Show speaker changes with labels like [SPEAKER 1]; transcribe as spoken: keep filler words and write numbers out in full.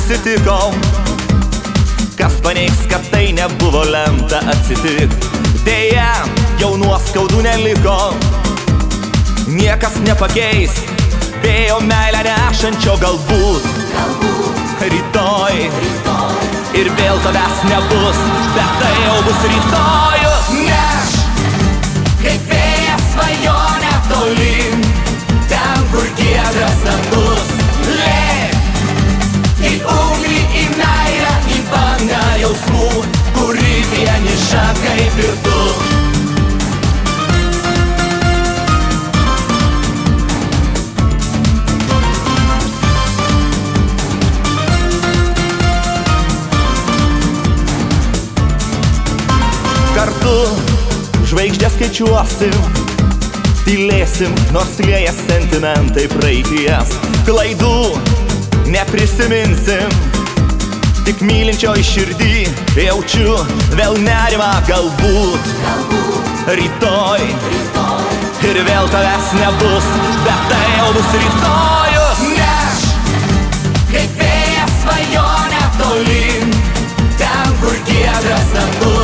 [SPEAKER 1] susitikom. Kas paneigs, kad tai nebuvo lemta atsitikt? Deja, jau nuoskaudų neliko. Niekas nepakeis vėjo meilę nešančio galbūt, galbūt rytoj, rytoj ir vėl tavęs nebus, bet tai jau bus rytojus. Neš kaip vėjas svajonę tolyn, ten kur giedras dangus. Lėk į ugnį, į meilę, į bangą jausmų, kuri vieniša kaip ir tu. Kartu žvaigždės skaičiuosim, tylėsim, nors lieja sentimentai praeities. Klaidų neprisiminsim, tik mylinčioj širdį jaučiu vėl nerimą galbūt, galbūt rytoj, rytoj ir vėl tavęs nebus, bet tai jau bus rytojus. Neš kaip vėjas svajonę tolyn, ten kur giedras dangus.